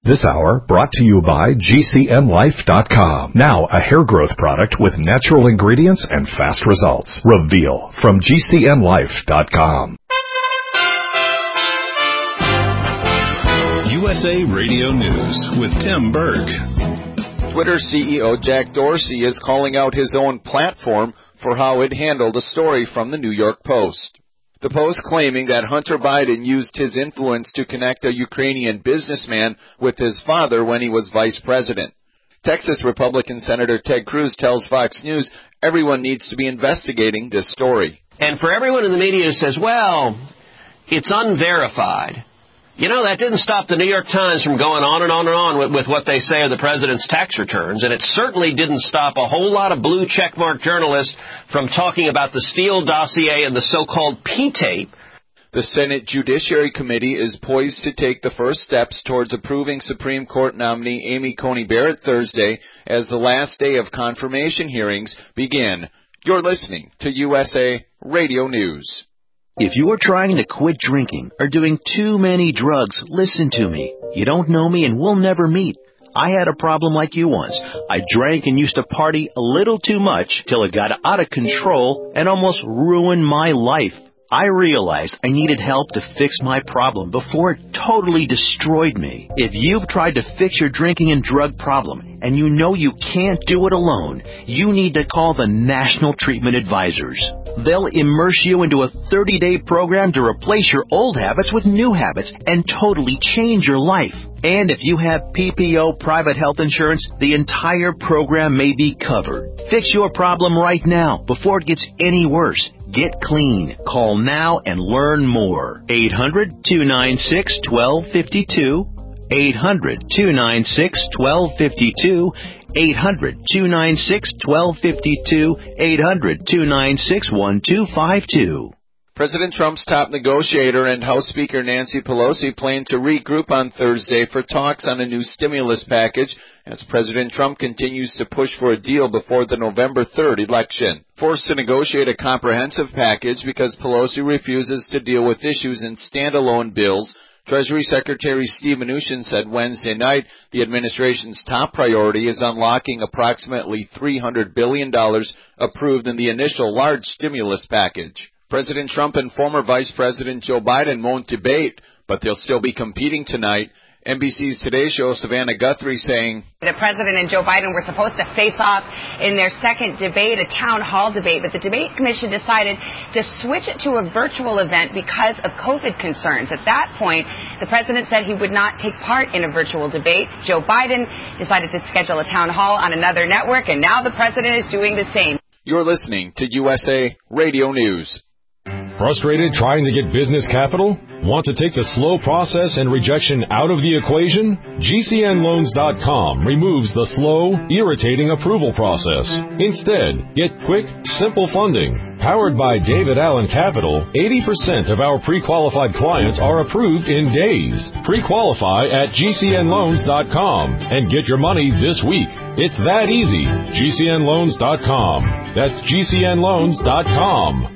This hour brought to you by GCNlife.com. Now a hair growth product with natural ingredients and fast results. Reveal from GCNlife.com. USA Radio News with Tim Berg. Twitter CEO Jack Dorsey is calling out his own platform for how it handled a story from the New York Post. The Post claiming that Hunter Biden used his influence to connect a Ukrainian businessman with his father when he was vice president. Texas Republican Senator Ted Cruz tells Fox News everyone needs to be investigating this story. And for everyone in the media who says, well, it's unverified, you know, that didn't stop the New York Times from going on and on and on with what they say are the president's tax returns, and it certainly didn't stop a whole lot of blue checkmark journalists from talking about the Steele dossier and the so-called P-tape. The Senate Judiciary Committee is poised to take the first steps towards approving Supreme Court nominee Amy Coney Barrett Thursday as the last day of confirmation hearings begin. You're listening to USA Radio News. If you are trying to quit drinking or doing too many drugs, listen to me. You don't know me and we'll never meet. I had a problem like you once. I drank and used to party a little too much till it got out of control and almost ruined my life. I realized I needed help to fix my problem before it totally destroyed me. If you've tried to fix your drinking and drug problem and you know you can't do it alone, you need to call the National Treatment Advisors. They'll immerse you into a 30-day program to replace your old habits with new habits and totally change your life. And if you have PPO private health insurance, the entire program may be covered. Fix your problem right now before it gets any worse. Get clean. Call now and learn more. 800-296-1252. 800-296-1252. 800-296-1252. 800-296-1252. President Trump's top negotiator and House Speaker Nancy Pelosi plan to regroup on Thursday for talks on a new stimulus package as President Trump continues to push for a deal before the November 3rd election. Forced to negotiate a comprehensive package because Pelosi refuses to deal with issues in standalone bills, Treasury Secretary Steve Mnuchin said Wednesday night the administration's top priority is unlocking approximately $300 billion approved in the initial large stimulus package. President Trump and former Vice President Joe Biden won't debate, but they'll still be competing tonight. NBC's Today Show Savannah Guthrie saying, the president and Joe Biden were supposed to face off in their second debate, a town hall debate, but the debate commission decided to switch it to a virtual event because of COVID concerns. At that point, the president said he would not take part in a virtual debate. Joe Biden decided to schedule a town hall on another network, and now the president is doing the same. You're listening to USA Radio News. Frustrated trying to get business capital? Want to take the slow process and rejection out of the equation? GCNloans.com removes the slow, irritating approval process. Instead, get quick, simple funding. Powered by David Allen Capital, 80% of our pre-qualified clients are approved in days. Pre-qualify at GCNloans.com and get your money this week. It's that easy. GCNloans.com. That's GCNloans.com.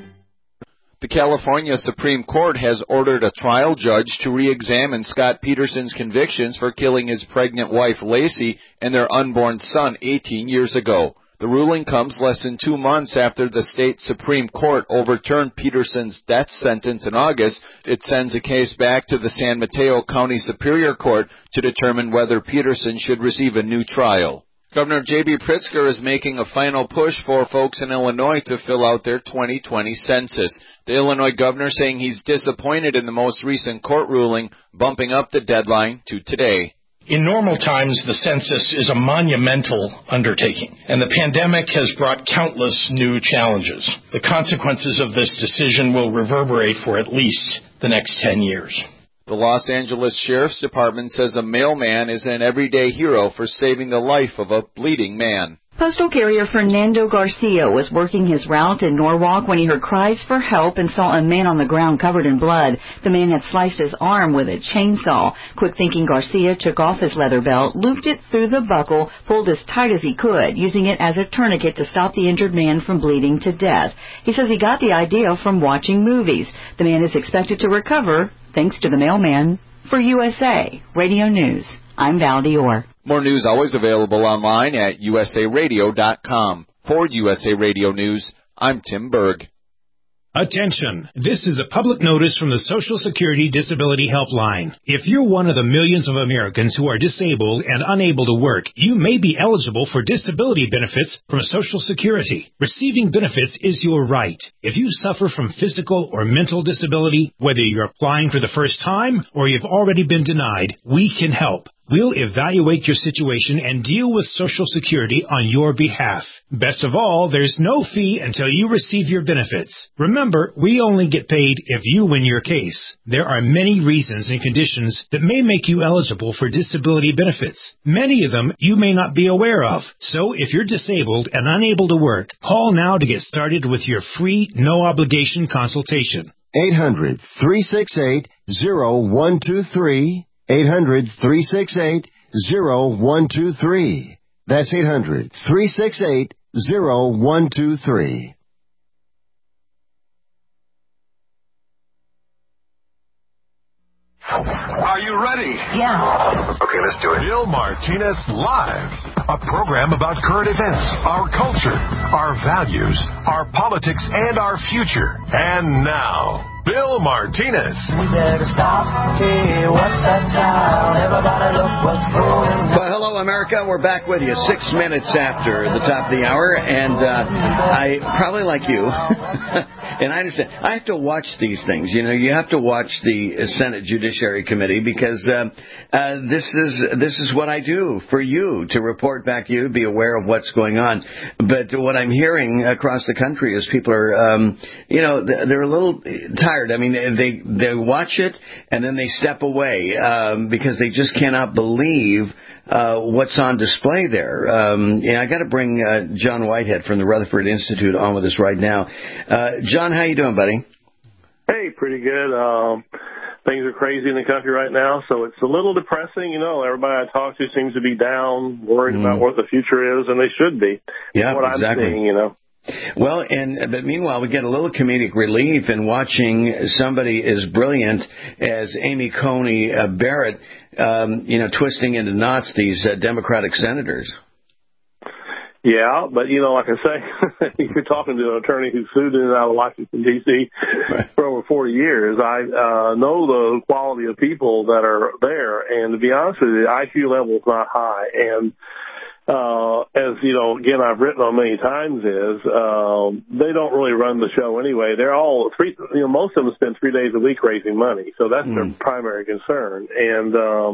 The California Supreme Court has ordered a trial judge to re-examine Scott Peterson's convictions for killing his pregnant wife Lacey and their unborn son 18 years ago. The ruling comes less than 2 months after the state Supreme Court overturned Peterson's death sentence in August. It sends a case back to the San Mateo County Superior Court to determine whether Peterson should receive a new trial. Governor J.B. Pritzker is making a final push for folks in Illinois to fill out their 2020 census. The Illinois governor saying he's disappointed in the most recent court ruling, bumping up the deadline to today. In normal times, the census is a monumental undertaking, and the pandemic has brought countless new challenges. The consequences of this decision will reverberate for at least the next 10 years. The Los Angeles Sheriff's Department says a mailman is an everyday hero for saving the life of a bleeding man. Postal carrier Fernando Garcia was working his route in Norwalk when he heard cries for help and saw a man on the ground covered in blood. The man had sliced his arm with a chainsaw. Quick-thinking Garcia took off his leather belt, looped it through the buckle, pulled as tight as he could, using it as a tourniquet to stop the injured man from bleeding to death. He says he got the idea from watching movies. The man is expected to recover thanks to the mailman. For USA Radio News, I'm Val Dior. More news always available online at usaradio.com. For USA Radio News, I'm Tim Berg. Attention! This is a public notice from the Social Security Disability Helpline. If you're one of the millions of Americans who are disabled and unable to work, you may be eligible for disability benefits from Social Security. Receiving benefits is your right. If you suffer from physical or mental disability, whether you're applying for the first time or you've already been denied, we can help. We'll evaluate your situation and deal with Social Security on your behalf. Best of all, there's no fee until you receive your benefits. Remember, we only get paid if you win your case. There are many reasons and conditions that may make you eligible for disability benefits. Many of them you may not be aware of. So if you're disabled and unable to work, call now to get started with your free, no-obligation consultation. 800-368-0123. 800-368-0123. That's 800-368-0123. Are you ready? Yeah. Okay, let's do it. Bill Martinez Live, a program about current events, our culture, our values, our politics, and our future. And now, Bill Martinez. We better stop. Hey, what's that sound? Everybody look what's going on. Well, hello, America. We're back with you 6 minutes after the top of the hour. And I probably like you. And I understand. I have to watch these things. You know, you have to watch the Senate Judiciary Committee because this is what I do for you, to report back to you, be aware of what's going on. But what I'm hearing across the country is people are, they're a little tired. I mean, they watch it and then they step away because they just cannot believe what's on display there. And I got to bring John Whitehead from the Rutherford Institute on with us right now. John, how you doing, buddy? Hey, pretty good. Things are crazy in the country right now, so it's a little depressing. You know, everybody I talk to seems to be down, worried about what the future is, and they should be. Yeah, what exactly. I'm seeing, you know. Well, but meanwhile, we get a little comedic relief in watching somebody as brilliant as Amy Coney Barrett, twisting into knots these Democratic senators. Yeah, but, like I say, you're talking to an attorney who sued in and out of Washington, D.C. for over 40 years. I know the quality of people that are there, and to be honest with you, the IQ level is not high. And as again, I've written on many times, they don't really run the show anyway. They're all most of them spend 3 days a week raising money, so that's their primary concern. And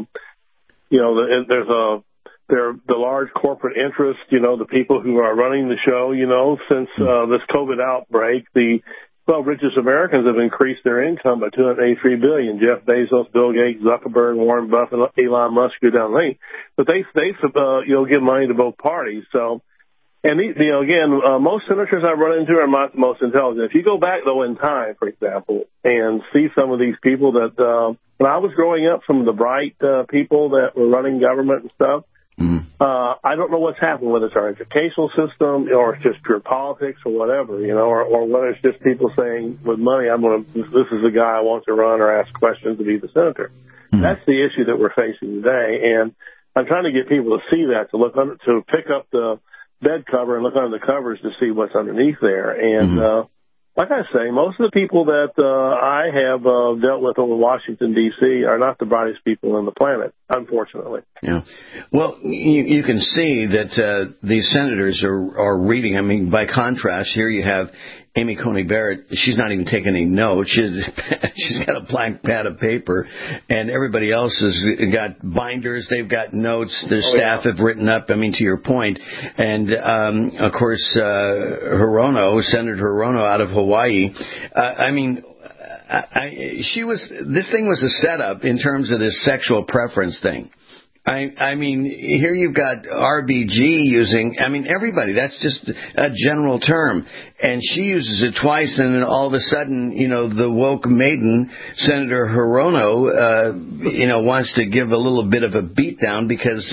they're the large corporate interests, the people who are running the show. Since this COVID outbreak, the 12 richest Americans have increased their income by $283 billion. Jeff Bezos, Bill Gates, Zuckerberg, Warren Buffett, Elon Musk, go down the lane. But they give money to both parties. So, and again, most senators I've run into are not the most intelligent. If you go back though in time, for example, and see some of these people that when I was growing up, some of the bright people that were running government and stuff. I don't know what's happened, whether it's our educational system or it's just pure politics or whatever, or whether it's just people saying, with money, this is the guy I want to run or ask questions to be the senator. That's the issue that we're facing today. And I'm trying to get people to see that, to pick up the bed cover and look under the covers to see what's underneath there. And, like I say, most of the people that I have dealt with over Washington, D.C. are not the brightest people on the planet, unfortunately. Yeah. Well, you can see that these senators are reading. I mean, by contrast, here you have Amy Coney Barrett. She's not even taking any notes. She's got a blank pad of paper, and everybody else has got binders. They've got notes. Their staff have written up. I mean, to your point. And, of course, Senator Hirono out of Hawaii. This thing was a setup in terms of this sexual preference thing. I mean, here you've got RBG using, everybody, that's just a general term. And she uses it twice, and then all of a sudden, the woke maiden, Senator Hirono, wants to give a little bit of a beatdown because,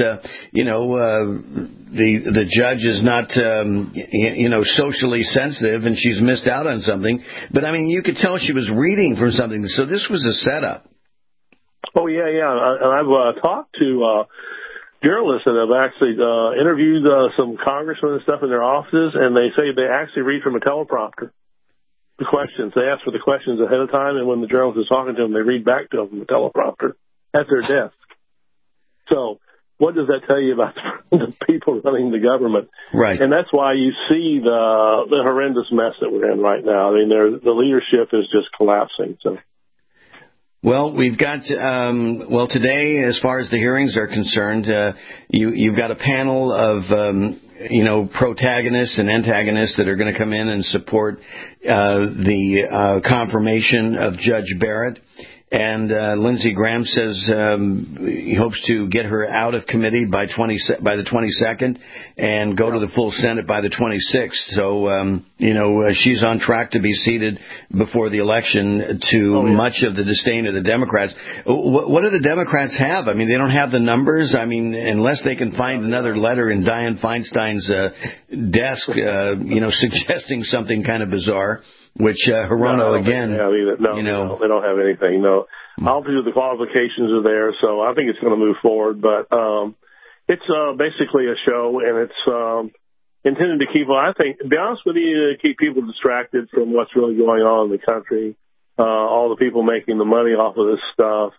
the judge is not, socially sensitive and she's missed out on something. But, you could tell she was reading from something. So this was a setup. Oh, yeah. And I've talked to journalists that have actually interviewed some congressmen and stuff in their offices, and they say they actually read from a teleprompter. The questions. They ask for the questions ahead of time, and when the journalist is talking to them, they read back to them from the teleprompter at their desk. So what does that tell you about the people running the government? Right. And that's why you see the horrendous mess that we're in right now. I mean, the leadership is just collapsing. So. Well, we've got, today, as far as the hearings are concerned, you've got a panel of, protagonists and antagonists that are going to come in and support the confirmation of Judge Barrett. And Lindsey Graham says he hopes to get her out of committee by the 22nd and go to the full Senate by the 26th. So, she's on track to be seated before the election to much of the disdain of the Democrats. What do the Democrats have? I mean, they don't have the numbers. I mean, unless they can find another letter in Dianne Feinstein's desk, suggesting something kind of bizarre. Which Hirono again, they don't have anything. No, obviously the qualifications are there, so I think it's going to move forward. But it's basically a show, and it's intended to keep. I think, to be honest with you, to keep people distracted from what's really going on in the country. All the people making the money off of this stuff.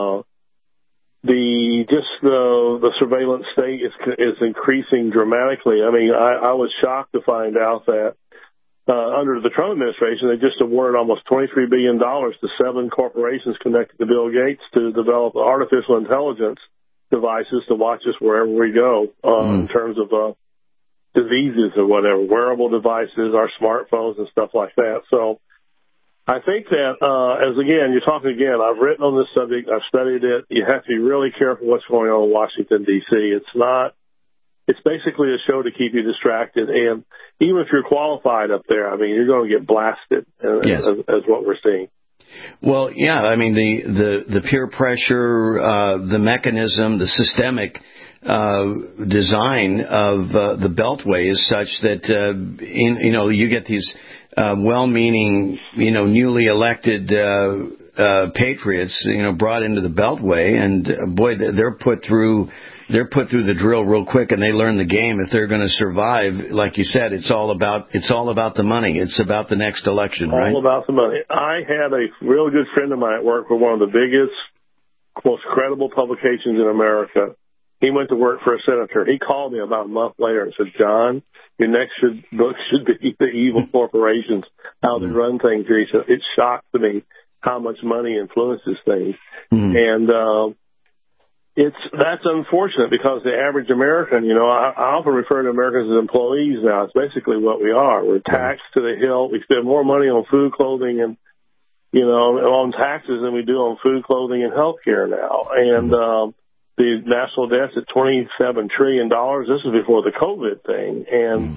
The surveillance state is increasing dramatically. I mean, I was shocked to find out that. Under the Trump administration, they just awarded almost $23 billion to 7 corporations connected to Bill Gates to develop artificial intelligence devices to watch us wherever we go in terms of diseases or whatever, wearable devices, our smartphones and stuff like that. So I think that, you're talking again, I've written on this subject, I've studied it. You have to be really careful what's going on in Washington, D.C. It's basically a show to keep you distracted, and even if you're qualified up there, I mean, you're going to get blasted, as what we're seeing. Well, yeah, I mean, the peer pressure, the mechanism, the systemic design of the Beltway is such that, you get these well-meaning, newly elected patriots, brought into the Beltway, and boy, they're put through the drill real quick, and they learn the game. If they're going to survive, like you said, it's all about the money. It's about the next election, right? All about the money. I had a real good friend of mine at work for one of the biggest, most credible publications in America. He went to work for a senator. He called me about a month later and said, "John, your next book should be the evil corporations, how they run things." He said, "It shocked me how much money influences things." And that's unfortunate because the average American, I often refer to Americans as employees now. It's basically what we are. We're taxed to the hilt. We spend more money on food, clothing, and, on taxes than we do on food, clothing, and health care now. And the national debt's at $27 trillion. This is before the COVID thing. And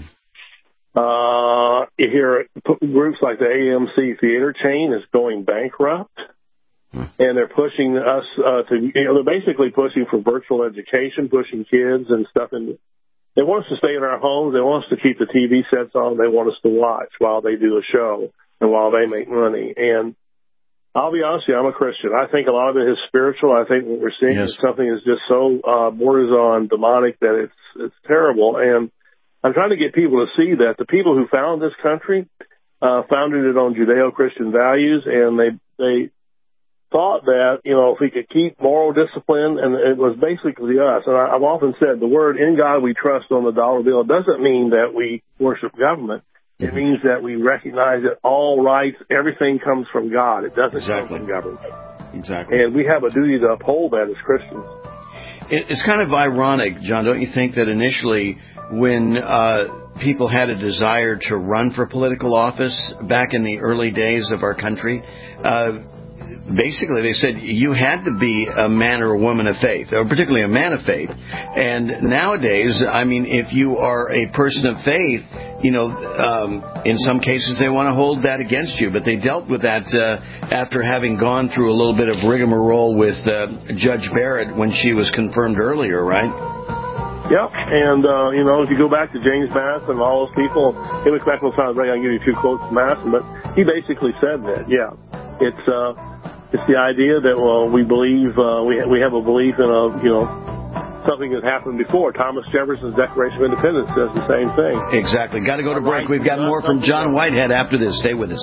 you hear groups like the AMC theater chain is going bankrupt. And they're pushing us they're basically pushing for virtual education, pushing kids and stuff. And they want us to stay in our homes. They want us to keep the TV sets on. They want us to watch while they do a show and while they make money. And I'll be honest with you, I'm a Christian. I think a lot of it is spiritual. I think what we're seeing is something that's just so borders on demonic that it's terrible. And I'm trying to get people to see that the people who found this country founded it on Judeo-Christian values, and they thought that, if we could keep moral discipline, and it was basically us. And I've often said the word "in God we trust" on the dollar bill doesn't mean that we worship government. It means that we recognize that all rights, everything comes from God. It doesn't come from government. Exactly. And we have a duty to uphold that as Christians. It's kind of ironic, John, don't you think, that initially when people had a desire to run for political office back in the early days of our country, basically they said you had to be a man or a woman of faith, or particularly a man of faith. And nowadays, I mean, if you are a person of faith, in some cases they want to hold that against you. But they dealt with that after having gone through a little bit of rigmarole with Judge Barrett when she was confirmed earlier, right? Yep, and, if you go back to James Madison and all those people, it was back when I was I can give you a few quotes from Madison, but he basically said that, it's It's the idea that, well, we believe, we have a belief in something that happened before. Thomas Jefferson's Declaration of Independence says the same thing. Exactly. Got to go to break. We've got more from John Whitehead after this. Stay with us.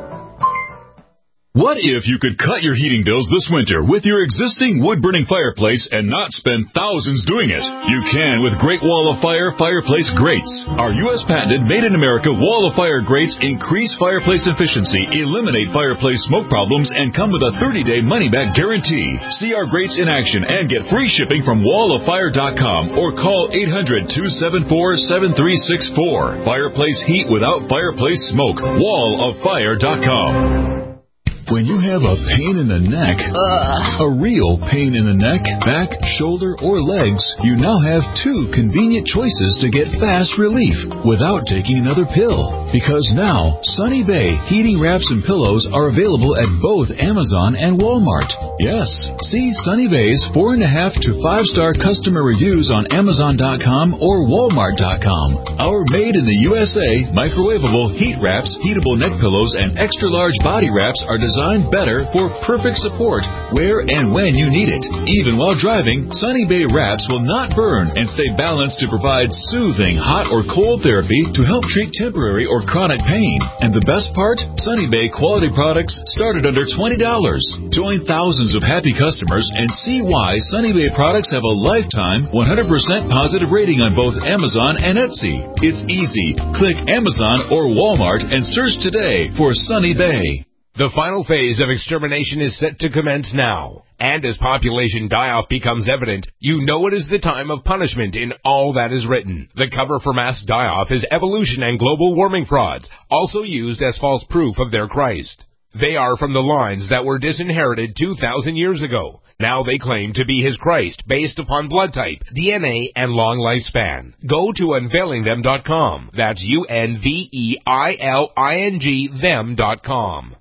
What if you could cut your heating bills this winter with your existing wood-burning fireplace and not spend thousands doing it? You can with Great Wall of Fire fireplace grates. Our U.S. patented made-in-America Wall of Fire grates increase fireplace efficiency, eliminate fireplace smoke problems, and come with a 30-day money-back guarantee. See our grates in action and get free shipping from walloffire.com or call 800-274-7364. Fireplace heat without fireplace smoke. walloffire.com. When you have a pain in the neck, a real pain in the neck, back, shoulder, or legs, you now have two convenient choices to get fast relief without taking another pill. Because now, Sunny Bay heating wraps and pillows are available at both Amazon and Walmart. Yes, see Sunny Bay's 4.5 to 5-star customer reviews on Amazon.com or Walmart.com. Our made in the USA microwavable heat wraps, heatable neck pillows, and extra-large body wraps are designed better for perfect support where and when you need it. Even while driving, Sunny Bay wraps will not burn and stay balanced to provide soothing hot or cold therapy to help treat temporary or chronic pain. And the best part? Sunny Bay quality products start at under $20. Join thousands of happy customers and see why Sunny Bay products have a lifetime 100% positive rating on both Amazon and Etsy. It's easy. Click Amazon or Walmart and search today for Sunny Bay. The final phase of extermination is set to commence now. And as population die-off becomes evident, you know it is the time of punishment in all that is written. The cover for mass die-off is evolution and global warming frauds, also used as false proof of their Christ. They are from the lines that were disinherited 2,000 years ago. Now they claim to be his Christ based upon blood type, DNA, and long lifespan. Go to unveilingthem.com. That's UNVEILING them.com.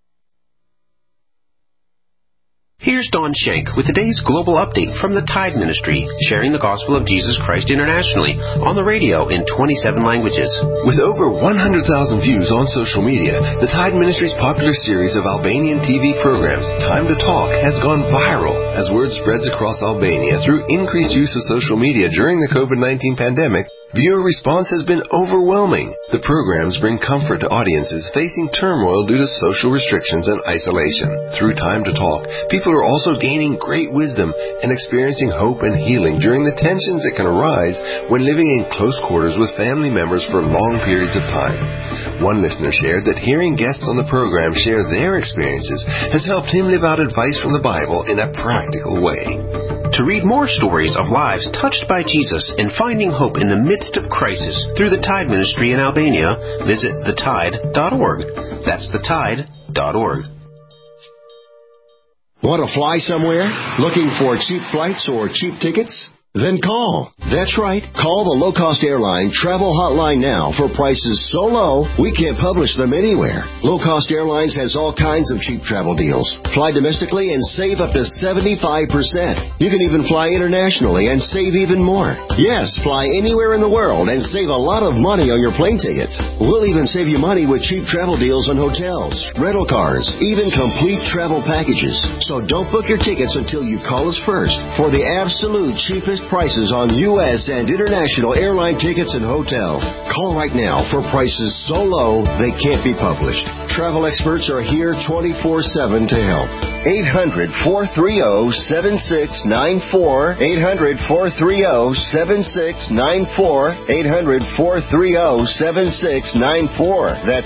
Here's Don Schenk with today's global update from the Tide Ministry, sharing the gospel of Jesus Christ internationally on the radio in 27 languages. With over 100,000 views on social media, the Tide Ministry's popular series of Albanian TV programs, Time to Talk, has gone viral as word spreads across Albania through increased use of social media during the COVID-19 pandemic. Viewer response has been overwhelming. The programs bring comfort to audiences facing turmoil due to social restrictions and isolation. Through Time to Talk, people are also gaining great wisdom and experiencing hope and healing during the tensions that can arise when living in close quarters with family members for long periods of time. One listener shared that hearing guests on the program share their experiences has helped him live out advice from the Bible in a practical way. To read more stories of lives touched by Jesus and finding hope in the midst of crisis through the Tide Ministry in Albania, visit thetide.org. That's thetide.org. Want to fly somewhere? Looking for cheap flights or cheap tickets? Then call. That's right. Call the low-cost airline travel hotline now for prices so low we can't publish them anywhere. Low-cost airlines has all kinds of cheap travel deals. Fly domestically and save up to 75%. You can even fly internationally and save even more. Yes, fly anywhere in the world and save a lot of money on your plane tickets. We'll even save you money with cheap travel deals on hotels, rental cars, even complete travel packages. So don't book your tickets until you call us first for the absolute cheapest prices on U.S. and international airline tickets and hotels. Call right now for prices so low they can't be published. Travel experts are here 24/7 to help. 800-430-7694. 800-430-7694. 800-430-7694. That's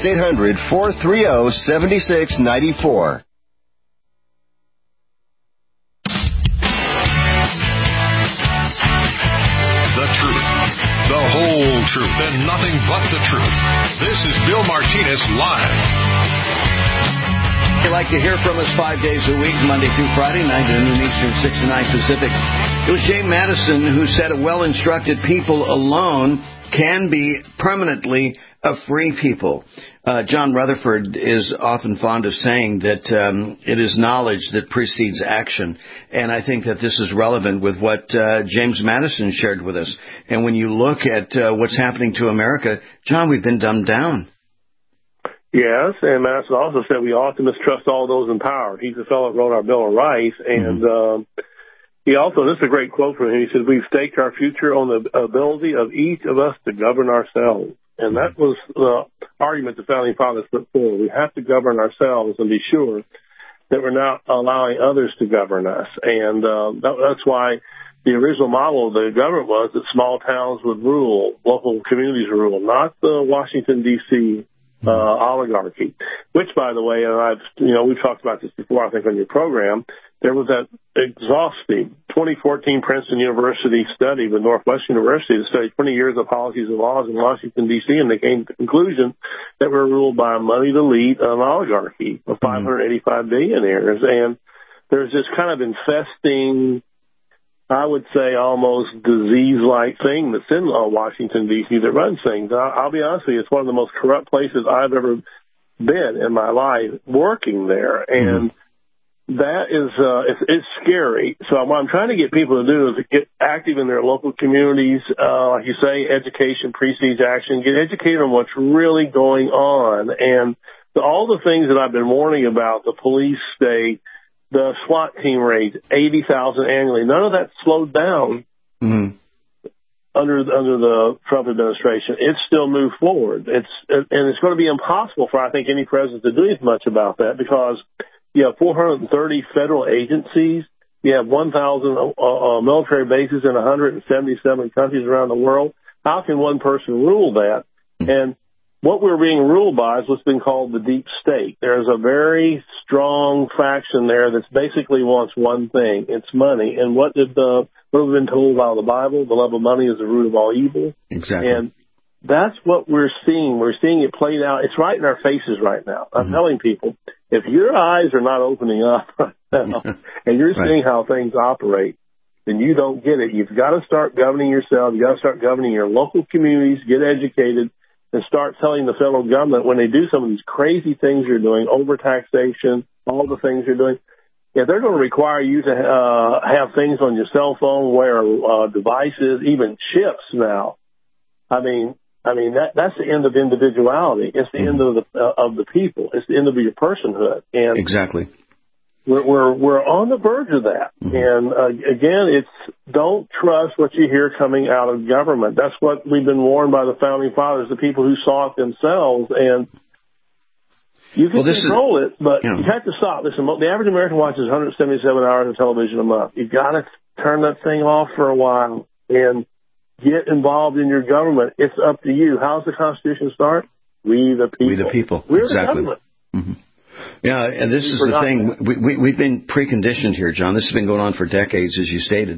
800-430-7694. The whole truth and nothing but the truth. This is Bill Martinez Live. You'd like to hear from us 5 days a week, Monday through Friday, 9 to noon Eastern, 6 to 9 Pacific. It was James Madison who said a well-instructed people alone can be permanently a free people. John Rutherford is often fond of saying that it is knowledge that precedes action. And I think that this is relevant with what James Madison shared with us. And when you look at what's happening to America, John, we've been dumbed down. Yes, and Madison also said we ought to mistrust all those in power. He's the fellow that wrote our Bill of Rights, and he also, this is a great quote from him, he said, we've staked our future on the ability of each of us to govern ourselves. And that was the argument the Founding Fathers put forward. We have to govern ourselves and be sure that we're not allowing others to govern us. And that's why the original model of the government was that small towns would rule, local communities would rule, not the Washington, D.C. Oligarchy, which, by the way, and we've talked about this before, I think, on your program. There was that exhaustive 2014 Princeton University study with Northwestern University that studied 20 years of policies and laws in Washington, D.C., and they came to the conclusion that we're ruled by a moneyed elite, an oligarchy of 585 billionaires. And there's this kind of infesting, I would say, almost disease-like thing that's in Washington, D.C. that runs things. I'll be honest with you, it's one of the most corrupt places I've ever been in my life working there. And that is, it's scary. So what I'm trying to get people to do is get active in their local communities. Like you say, education precedes action. Get educated on what's really going on. And all the things that I've been warning about, the police state, the SWAT team raids, 80,000 annually, none of that slowed down under the Trump administration. It's still moved forward. And it's going to be impossible for, I think, any president to do as much about that because you have 430 federal agencies. You have 1,000 military bases in 177 countries around the world. How can one person rule that? And what we're being ruled by is what's been called the deep state. There's a very strong faction there that basically wants one thing. It's money. And what have we been told by the Bible? The love of money is the root of all evil. Exactly. And that's what we're seeing. We're seeing it played out. It's right in our faces right now. I'm telling people, if your eyes are not opening up right now and you're seeing how things operate, then you don't get it. You've got to start governing yourself. You've got to start governing your local communities, get educated, and start telling the federal government when they do some of these crazy things you're doing, overtaxation, all the things you're doing, if they're going to require you to have things on your cell phone, wear devices, even chips now, I mean that's the end of individuality. It's the end of the people. It's the end of your personhood. And exactly. We're on the verge of that. And again, it's don't trust what you hear coming out of government. That's what we've been warned by the Founding Fathers, the people who saw it themselves. And you can control it, but you have to stop. Listen, the average American watches 177 hours of television a month. You've got to turn that thing off for a while and get involved in your government. It's up to you. How does the Constitution start? We the people. We the people. We're exactly. the government. Yeah, and this is the thing. We've been preconditioned here, John. This has been going on for decades, as you stated.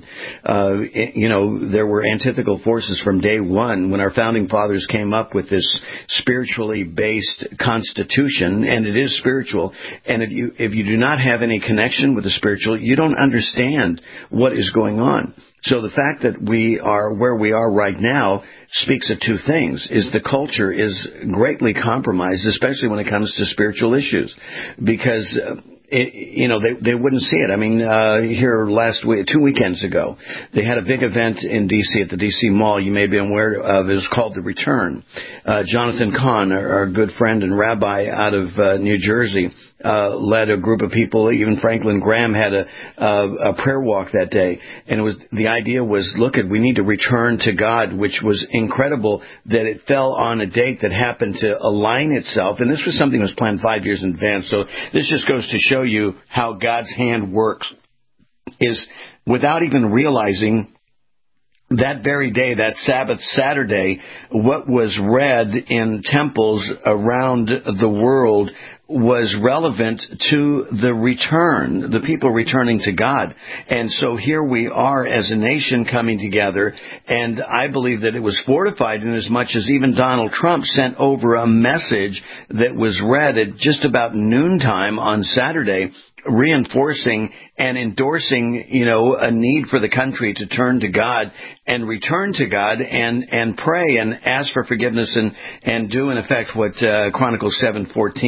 There were antithetical forces from day one when our founding fathers came up with this spiritually based Constitution, and it is spiritual. And if you do not have any connection with the spiritual, you don't understand what is going on. So the fact that we are where we are right now speaks of two things. Is the culture is greatly compromised, especially when it comes to spiritual issues, because they wouldn't see it. I mean, here last week, 2 weekends ago, they had a big event in D.C. at the D.C. Mall. You may be aware of it. It was called The Return. Jonathan Cahn, our good friend and rabbi out of New Jersey, led a group of people. Even Franklin Graham had a prayer walk that day, and the idea was, we need to return to God, which was incredible that it fell on a date that happened to align itself. And this was something that was planned 5 years in advance. So this just goes to show you how God's hand works. Is without even realizing. That very day, that Sabbath Saturday, what was read in temples around the world was relevant to the return, the people returning to God. And so here we are as a nation coming together, and I believe that it was fortified in as much as even Donald Trump sent over a message that was read at just about noontime on Saturday, reinforcing and endorsing, a need for the country to turn to God and return to God and pray and ask for forgiveness and do in effect what Chronicles 7:14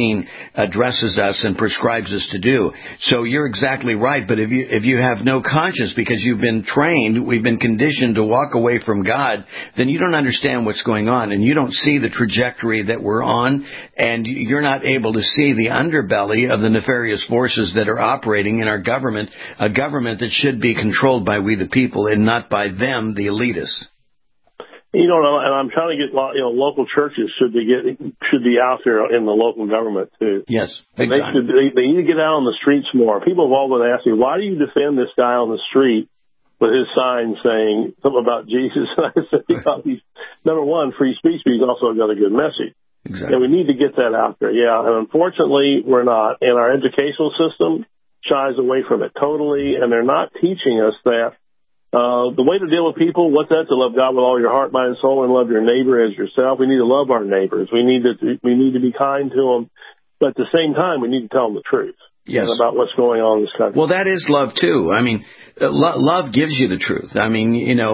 addresses us and prescribes us to do. So you're exactly right. But if you have no conscience because you've been trained, we've been conditioned to walk away from God, then you don't understand what's going on, and you don't see the trajectory that we're on, and you're not able to see the underbelly of the nefarious forces that are operating in our government, a government that should be controlled by we the people and not by them, the elitists. You know, and I'm trying to get, local churches should be out there in the local government too. Yes, exactly. They need to get out on the streets more. People have all been asking, why do you defend this guy on the street with his sign saying something about Jesus? And I said, because he's, number one, free speech, but he's also got a good message. Exactly. And we need to get that out there. Yeah, and unfortunately, we're not. And our educational system shies away from it totally, and they're not teaching us that. The way to deal with people, what's that? To love God with all your heart, mind, and soul, and love your neighbor as yourself. We need to love our neighbors. We need to be kind to them, but at the same time, we need to tell them the truth. Yes. About what's going on in this country. Well, that is love too. I mean, love gives you the truth. I mean,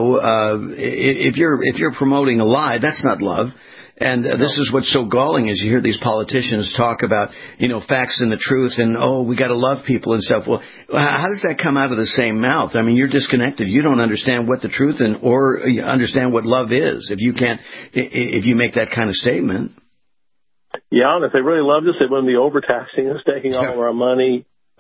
if you're promoting a lie, that's not love. And this is what's so galling is you hear these politicians talk about, facts and the truth and, we got to love people and stuff. Well, how does that come out of the same mouth? I mean, you're disconnected. You don't understand what the truth or understand what love is if you make that kind of statement. Yeah, and if they really loved us, they wouldn't be overtaxing us, taking all of our money.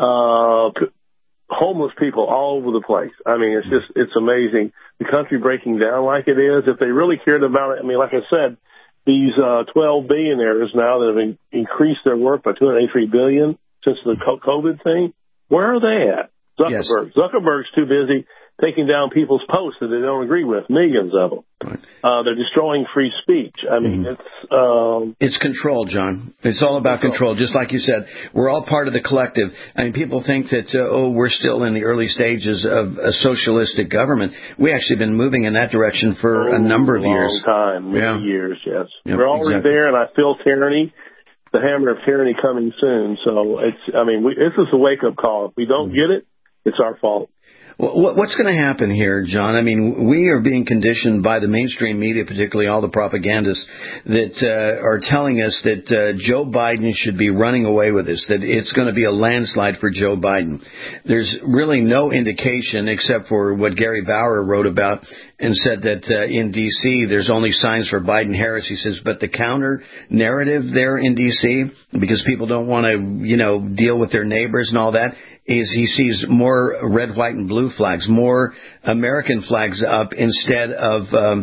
Homeless people all over the place. I mean, it's amazing. The country breaking down like it is. If they really cared about it, I mean, like I said, these 12 billionaires now that have increased their worth by $283 billion since the COVID thing, where are they at? Zuckerberg. Yes. Zuckerberg's too busy taking down people's posts that they don't agree with, millions of them. Right. They're destroying free speech. I mean, it's control, John. It's all about control. Just like you said, we're all part of the collective. I mean, people think that, we're still in the early stages of a socialistic government. We actually been moving in that direction for a number of years. A long time, many years, yes. Yep, we're already there, and I feel tyranny, the hammer of tyranny coming soon. So this is a wake-up call. If we don't get it, it's our fault. What's going to happen here, John? I mean, we are being conditioned by the mainstream media, particularly all the propagandists, that are telling us that Joe Biden should be running away with this, that it's going to be a landslide for Joe Biden. There's really no indication except for what Gary Bauer wrote about and said that in D.C. there's only signs for Biden-Harris. He says, but the counter narrative there in D.C., because people don't want to, deal with their neighbors and all that, is he sees more red, white, and blue flags, more American flags up instead of,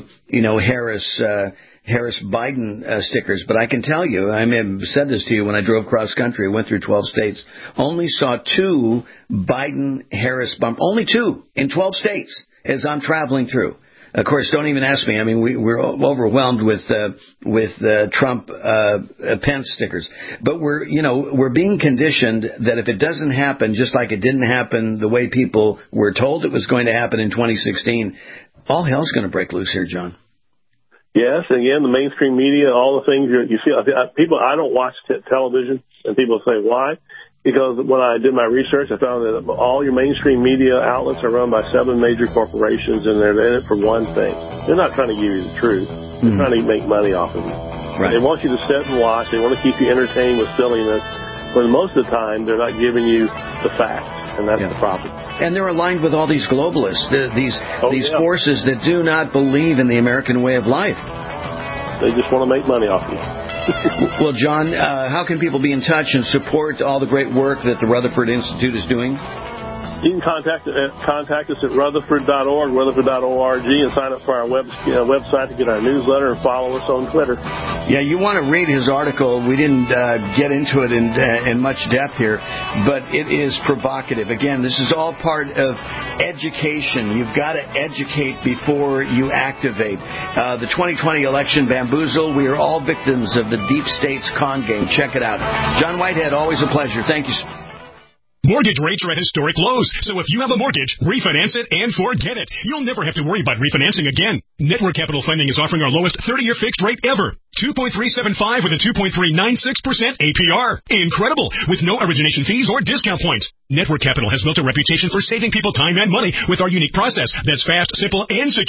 Harris-Biden stickers. But I can tell you, I may have said this to you when I drove cross country, I went through 12 states, only saw 2 Biden-Harris bump, only 2 in 12 states as I'm traveling through. Of course, don't even ask me. I mean, we're overwhelmed with Trump Pence stickers. But we're being conditioned that if it doesn't happen, just like it didn't happen the way people were told it was going to happen in 2016, all hell's going to break loose here, John. Yes, and again, the mainstream media, all the things you see. People, I don't watch television, and people say why. Because when I did my research, I found that all your mainstream media outlets are run by 7 major corporations, and they're in it for one thing. They're not trying to give you the truth. They're trying to make money off of you. Right. They want you to sit and watch. They want to keep you entertained with silliness. But most of the time, they're not giving you the facts, and that's the problem. And they're aligned with all these globalists, these forces that do not believe in the American way of life. They just want to make money off you. Well, John, how can people be in touch and support all the great work that the Rutherford Institute is doing? You can contact us at rutherford.org, rutherford.org, and sign up for our website to get our newsletter and follow us on Twitter. Yeah, you want to read his article. We didn't get into it in much depth here, but it is provocative. Again, this is all part of education. You've got to educate before you activate. The 2020 election bamboozle. We are all victims of the deep state's con game. Check it out. John Whitehead, always a pleasure. Thank you. Mortgage rates are at historic lows, so if you have a mortgage, refinance it and forget it. You'll never have to worry about refinancing again. Network Capital Funding is offering our lowest 30-year fixed rate ever. 2.375 with a 2.396% APR. Incredible! With no origination fees or discount points. Network Capital has built a reputation for saving people time and money with our unique process that's fast, simple, and secure.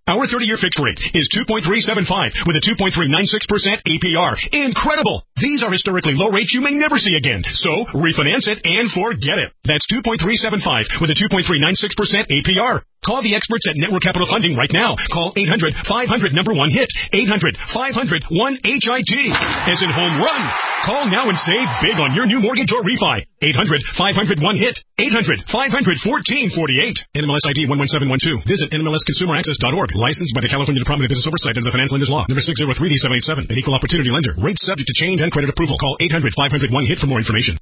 Our 30-year fixed rate is 2.375 with a 2.396% APR. Incredible! These are historically low rates you may never see again. So, refinance it and forget it. That's 2.375 with a 2.396% APR. Call the experts at Network Capital Funding right now. Call 800-500-1HIT. 800-500-1HIT. As in home run. Call now and save big on your new mortgage or refi. 800-500-1HIT. 800-500-1448. NMLS ID 11712. Visit NMLSConsumerAccess.org. Licensed by the California Department of Business Oversight under the Finance Lenders Law. Number 603D787. An equal opportunity lender. Rates subject to change and credit approval. Call 800-500-1HIT for more information.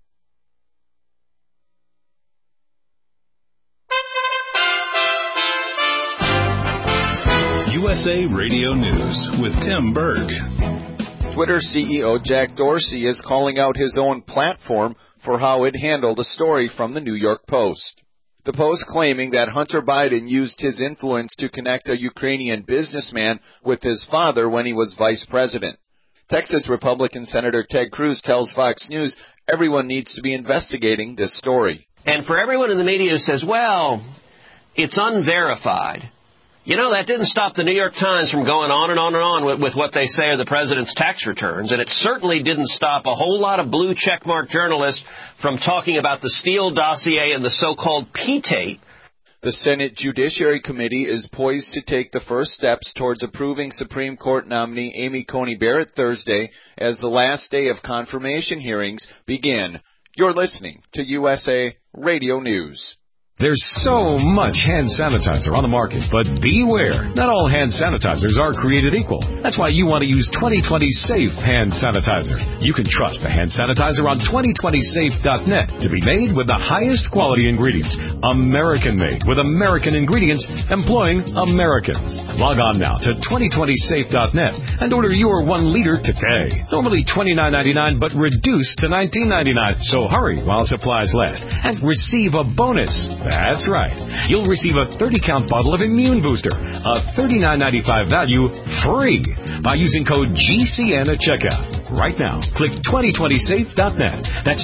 USA Radio News with Tim Berg. Twitter CEO Jack Dorsey is calling out his own platform for how it handled a story from the New York Post. The Post claiming that Hunter Biden used his influence to connect a Ukrainian businessman with his father when he was vice president. Texas Republican Senator Ted Cruz tells Fox News everyone needs to be investigating this story. And for everyone in the media who says, well, it's unverified, you know, that didn't stop the New York Times from going on and on and on with what they say are the president's tax returns. And it certainly didn't stop a whole lot of blue checkmark journalists from talking about the Steele dossier and the so-called P-tape. The Senate Judiciary Committee is poised to take the first steps towards approving Supreme Court nominee Amy Coney Barrett Thursday as the last day of confirmation hearings begin. You're listening to USA Radio News. There's so much hand sanitizer on the market, but beware. Not all hand sanitizers are created equal. That's why you want to use 2020 Safe Hand Sanitizer. You can trust the hand sanitizer on 2020safe.net to be made with the highest quality ingredients. American-made with American ingredients employing Americans. Log on now to 2020safe.net and order your 1 liter today. Normally $29.99, but reduced to $19.99. So hurry while supplies last and receive a bonus. That's right. You'll receive a 30-count bottle of Immune Booster, a $39.95 value, free by using code GCN at checkout. Right now, click 2020safe.net. That's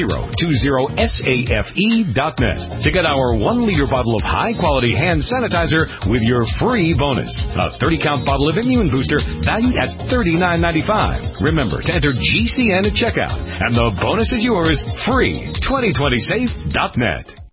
2020safe.net to get our 1-liter bottle of high-quality hand sanitizer with your free bonus. A 30-count bottle of Immune Booster valued at $39.95. Remember to enter GCN at checkout, and the bonus is yours free. 2020safe.net.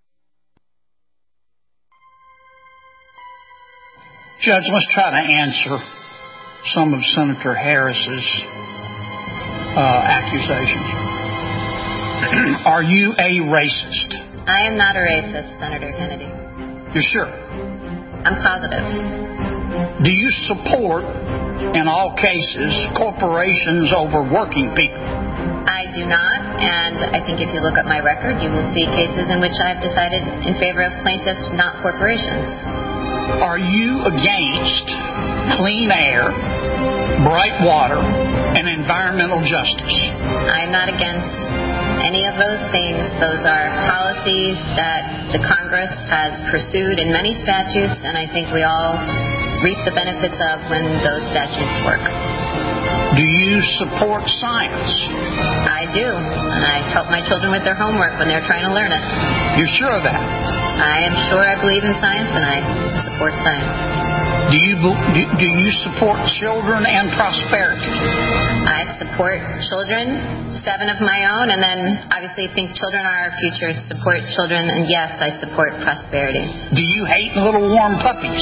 Judge, let's try to answer some of Senator Harris's accusations. Are you a racist? I am not a racist, Senator Kennedy. You're sure? I'm positive. Do you support, in all cases, corporations over working people? I do not, and I think if you look at my record, you will see cases in which I've decided in favor of plaintiffs, not corporations. Are you against clean air, bright water, and environmental justice? I'm not against any of those things. Those are policies that the Congress has pursued in many statutes, and I think we all reap the benefits of when those statutes work. Do you support science? I do, and I help my children with their homework when they're trying to learn it. You're sure of that? I am sure I believe in science, and I support science. Do you support children and prosperity? I support children, 7 of my own, and then obviously think children are our future, support children, and yes, I support prosperity. Do you hate little warm puppies?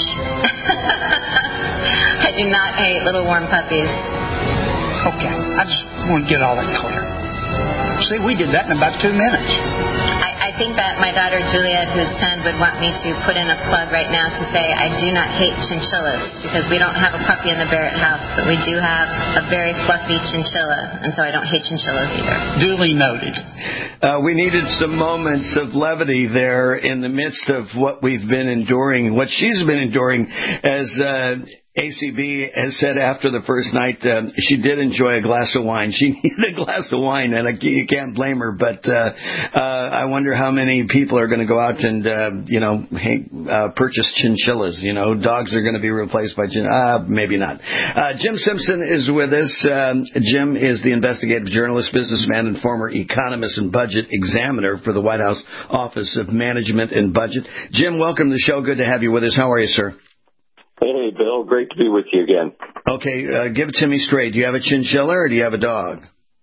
I do not hate little warm puppies. Okay, I just want to get all that clear. See, we did that in about 2 minutes. I think that my daughter Juliet, who's 10, would want me to put in a plug right now to say I do not hate chinchillas, because we don't have a puppy in the Barrett house, but we do have a very fluffy chinchilla, and so I don't hate chinchillas either. Duly noted. We needed some moments of levity there in the midst of what we've been enduring, what she's been enduring, as ACB has said after the first night, she did enjoy a glass of wine. She needed a glass of wine, and you can't blame her. But I wonder how many people are going to go out and, purchase chinchillas. Dogs are going to be replaced by maybe not. Jim Simpson is with us. Jim is the investigative journalist, businessman, and former economist and budget examiner for the White House Office of Management and Budget. Jim, welcome to the show. Good to have you with us. How are you, sir? Hey, Bill. Great to be with you again. Okay, give it to me straight. Do you have a chinchilla or do you have a dog?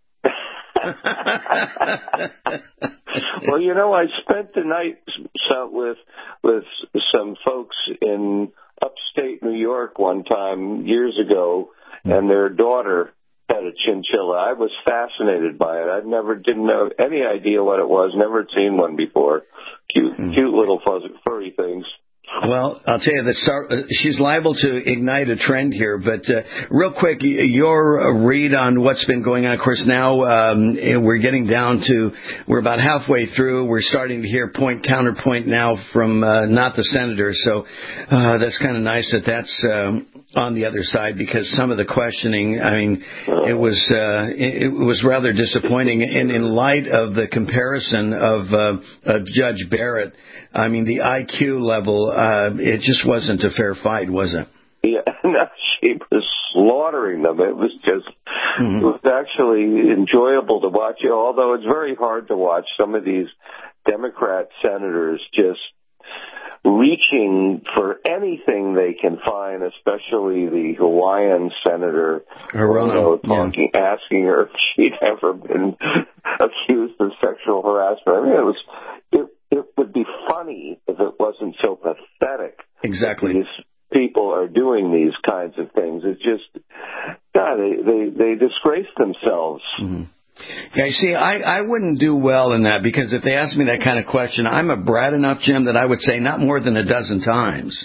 Well, I spent the night with some folks in upstate New York one time years ago, and their daughter had a chinchilla. I was fascinated by it. Didn't know any idea what it was. Never seen one before. Cute little furry things. Well, I'll tell you that she's liable to ignite a trend here. But real quick, your read on what's been going on. Of course, now we're getting down to, we're about halfway through. We're starting to hear point counterpoint now from not the senator. So that's kind of nice that that's on the other side, because some of the questioning, I mean, it was rather disappointing. And in light of the comparison of Judge Barrett, I mean, the IQ level, it just wasn't a fair fight, was it? Yeah, no, she was slaughtering them. It was just, It was actually enjoyable to watch, although it's very hard to watch some of these Democrat senators just reaching for anything they can find, especially the Hawaiian senator, asking her if she'd ever been accused of sexual harassment. I mean, it would be funny if it wasn't so pathetic. Exactly. These people are doing these kinds of things. It's just, God, they disgrace themselves. Mm-hmm. Yeah, you see, I wouldn't do well in that, because if they ask me that kind of question, I'm a brat enough, Jim, that I would say not more than a dozen times.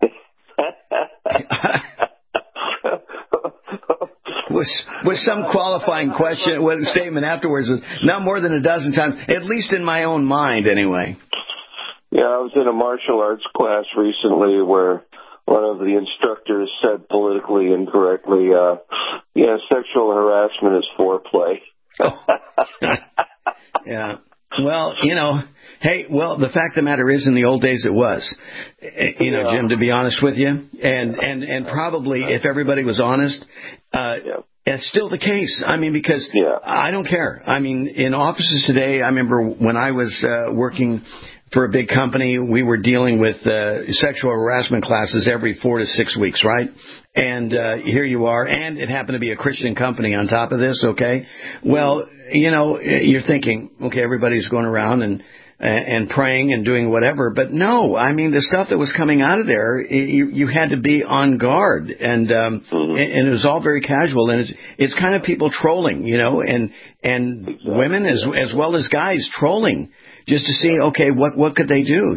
with some qualifying question, with a statement afterwards, was not more than a dozen times, at least in my own mind, anyway. Yeah, I was in a martial arts class recently where one of the instructors said politically incorrectly, sexual harassment is foreplay. Yeah. Well, the fact of the matter is, in the old days it was. Jim, to be honest with you, and probably if everybody was honest, it's still the case. I mean, because I don't care. I mean, in offices today, I remember when I was working for a big company, we were dealing with sexual harassment classes every 4 to 6 weeks, right? And here you are, and it happened to be a Christian company on top of this, okay? Well, you're thinking, okay, everybody's going around and praying and doing whatever, but no, I mean, the stuff that was coming out of there, you had to be on guard, and it was all very casual, and it's kind of people trolling, and women as well as guys trolling, just to see, okay, what could they do,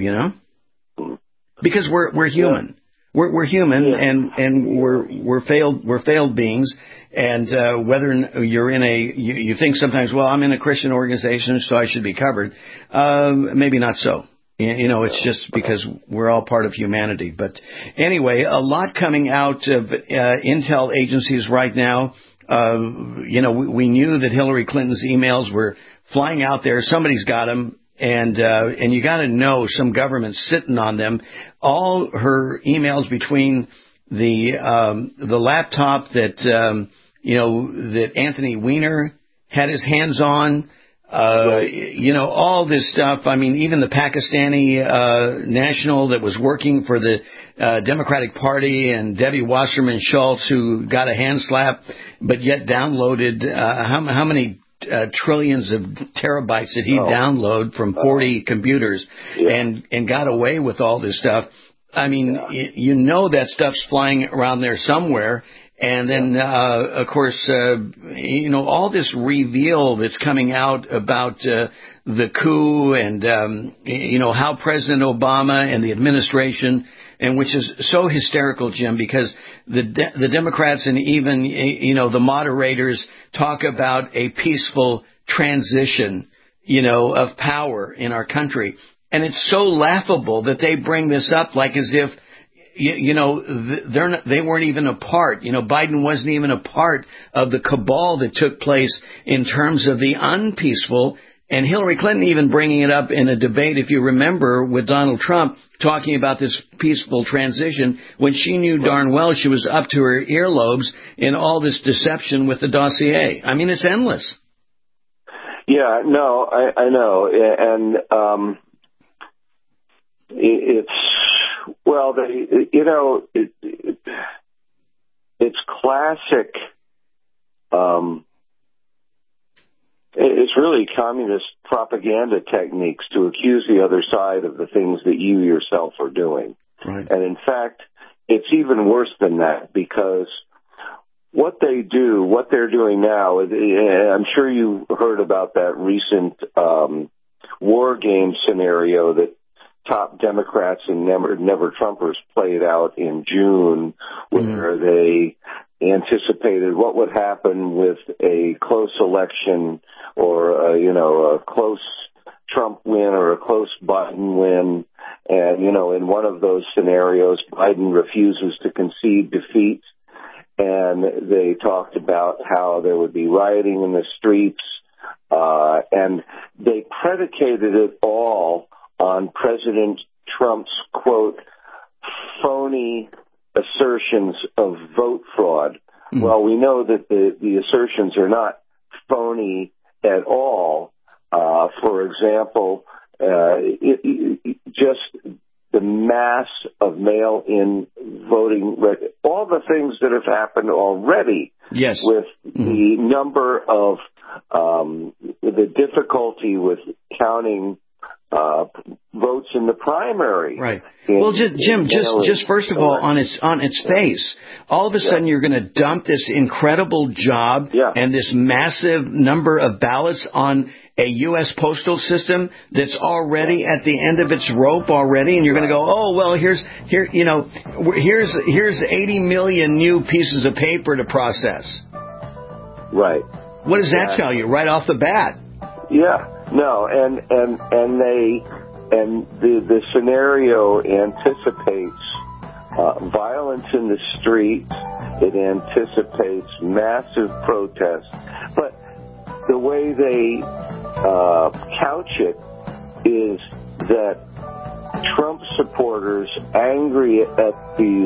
Because we're human. We're human, and we're failed beings, and whether you're in you think sometimes, well, I'm in a Christian organization, so I should be covered. Maybe not so. It's just because we're all part of humanity. But anyway, a lot coming out of intel agencies right now. We knew that Hillary Clinton's emails were flying out there. Somebody's got them. And you got to know some government's sitting on them. All her emails between the laptop that that Anthony Weiner had his hands on, all this stuff. I mean, even the Pakistani national that was working for the Democratic Party, and Debbie Wasserman Schultz, who got a hand slap, but yet downloaded how many trillions of terabytes that he download from 40 computers and got away with all this stuff. I mean, that stuff's flying around there somewhere. And then, of course, all this reveal that's coming out about the coup and, how President Obama and the administration, and which is so hysterical, Jim, because the Democrats and even, the moderators talk about a peaceful transition, of power in our country. And it's so laughable that they bring this up like as if, they weren't even a part. Biden wasn't even a part of the cabal that took place in terms of the unpeaceful. And Hillary Clinton even bringing it up in a debate, if you remember, with Donald Trump, talking about this peaceful transition when she knew darn well she was up to her earlobes in all this deception with the dossier. I mean, it's endless. Yeah, no, I know. And it's Well, it's classic. It's really communist propaganda techniques to accuse the other side of the things that you yourself are doing. Right. And in fact, it's even worse than that, because what they're doing now, I'm sure you heard about that recent war game scenario that top Democrats and never Trumpers played out in June, where they anticipated what would happen with a close election, or a close Trump win or a close Biden win. And, in one of those scenarios, Biden refuses to concede defeat. And they talked about how there would be rioting in the streets. And they predicated it all on President Trump's, quote, phony assertions of vote fraud. Well, we know that the assertions are not phony at all. For example, just the mass of mail-in voting, all the things that have happened already. Yes. With the number of the difficulty with counting votes in the primary. Right. Well, Jim, just first of all, on its face, all of a sudden you're going to dump this incredible job and this massive number of ballots on a U.S. postal system that's already at the end of its rope already, and you're going to go, oh well, here's 80 million new pieces of paper to process. Right. What does that tell you right off the bat? Yeah. No, and the scenario anticipates violence in the streets. It anticipates massive protests, but the way they couch it is that Trump supporters, angry at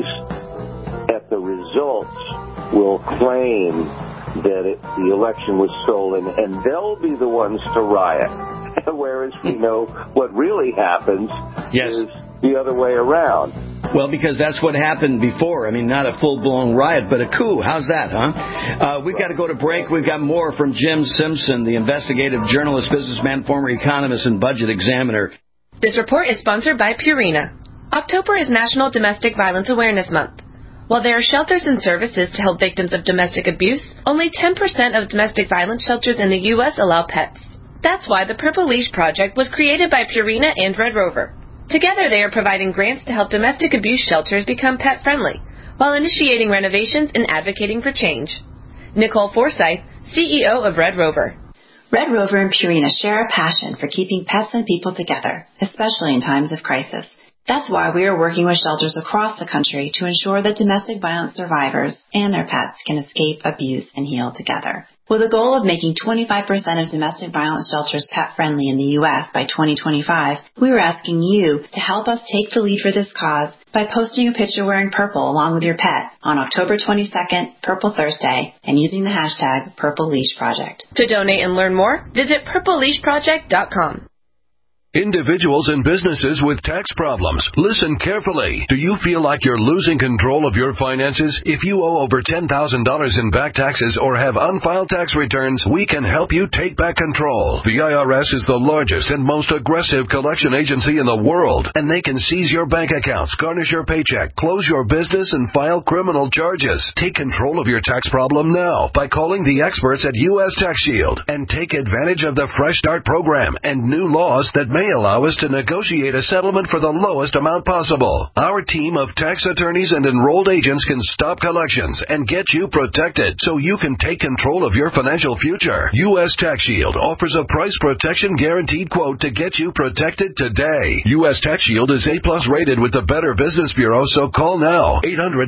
the results, will claim that the election was stolen, and they'll be the ones to riot. Whereas we know what really happens is the other way around. Well, because that's what happened before. I mean, not a full-blown riot, but a coup. How's that, huh? We've got to go to break. We've got more from Jim Simpson, the investigative journalist, businessman, former economist, and budget examiner. This report is sponsored by Purina. October is National Domestic Violence Awareness Month. While there are shelters and services to help victims of domestic abuse, only 10% of domestic violence shelters in the U.S. allow pets. That's why the Purple Leash Project was created by Purina and Red Rover. Together, they are providing grants to help domestic abuse shelters become pet-friendly, while initiating renovations and advocating for change. Nicole Forsyth, CEO of Red Rover. Red Rover and Purina share a passion for keeping pets and people together, especially in times of crisis. That's why we are working with shelters across the country to ensure that domestic violence survivors and their pets can escape abuse and heal together. With a goal of making 25% of domestic violence shelters pet-friendly in the U.S. by 2025, we are asking you to help us take the lead for this cause by posting a picture wearing purple along with your pet on October 22nd, Purple Thursday, and using the hashtag Purple Leash Project. To donate and learn more, visit purpleleashproject.com. Individuals and businesses with tax problems, listen carefully. Do you feel like you're losing control of your finances? If you owe over $10,000 in back taxes or have unfiled tax returns, we can help you take back control. The IRS is the largest and most aggressive collection agency in the world, and they can seize your bank accounts, garnish your paycheck, close your business, and file criminal charges. Take control of your tax problem now by calling the experts at U.S. Tax Shield and take advantage of the Fresh Start program and new laws that may allow us to negotiate a settlement for the lowest amount possible. Our team of tax attorneys and enrolled agents can stop collections and get you protected so you can take control of your financial future. U.S. Tax Shield offers a price protection guaranteed quote to get you protected today. U.S. Tax Shield is A+ rated with the Better Business Bureau, so call now.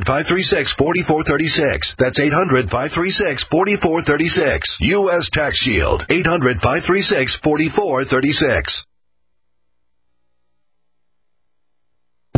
800-536-4436. That's 800-536-4436. U.S. Tax Shield. 800-536-4436.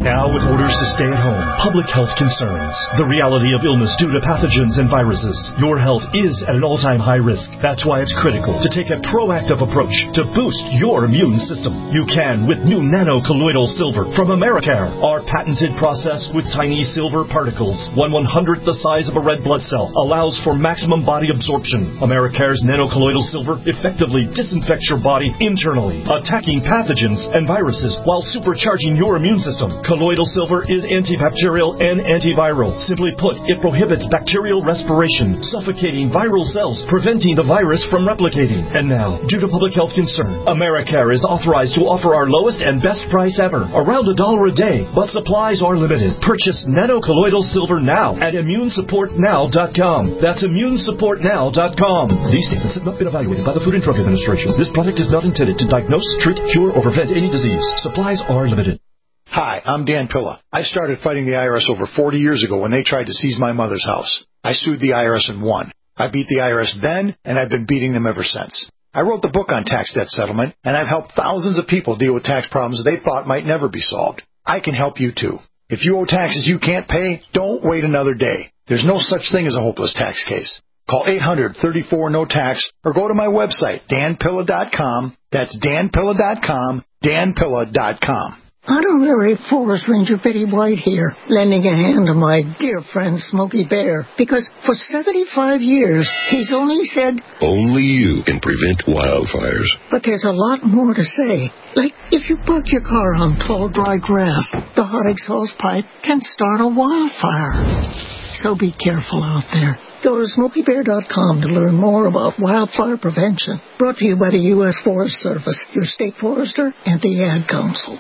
Now with orders to stay at home, public health concerns, the reality of illness due to pathogens and viruses, your health is at an all-time high risk. That's why it's critical to take a proactive approach to boost your immune system. You can with new nano-colloidal silver from Americare. Our patented process with tiny silver particles, 1/100th the size of a red blood cell, allows for maximum body absorption. Americare's nano-colloidal silver effectively disinfects your body internally, attacking pathogens and viruses while supercharging your immune system. Colloidal silver is antibacterial and antiviral. Simply put, it prohibits bacterial respiration, suffocating viral cells, preventing the virus from replicating. And now, due to public health concern, Americare is authorized to offer our lowest and best price ever, around $1 a day, but supplies are limited. Purchase nano-colloidal silver now at immunesupportnow.com. That's immunesupportnow.com. These statements have not been evaluated by the Food and Drug Administration. This product is not intended to diagnose, treat, cure, or prevent any disease. Supplies are limited. Hi, I'm Dan Pilla. I started fighting the IRS over 40 years ago when they tried to seize my mother's house. I sued the IRS and won. I beat the IRS then, and I've been beating them ever since. I wrote the book on tax debt settlement, and I've helped thousands of people deal with tax problems they thought might never be solved. I can help you too. If you owe taxes you can't pay, don't wait another day. There's no such thing as a hopeless tax case. Call 800-34-NO-TAX or go to my website, danpilla.com. That's danpilla.com, danpilla.com. Honorary Forest Ranger Betty White here, lending a hand to my dear friend Smokey Bear, because for 75 years, he's only said, only you can prevent wildfires. But there's a lot more to say. Like, if you park your car on tall, dry grass, the hot exhaust pipe can start a wildfire. So be careful out there. Go to SmokeyBear.com to learn more about wildfire prevention. Brought to you by the U.S. Forest Service, your state forester, and the Ad Council.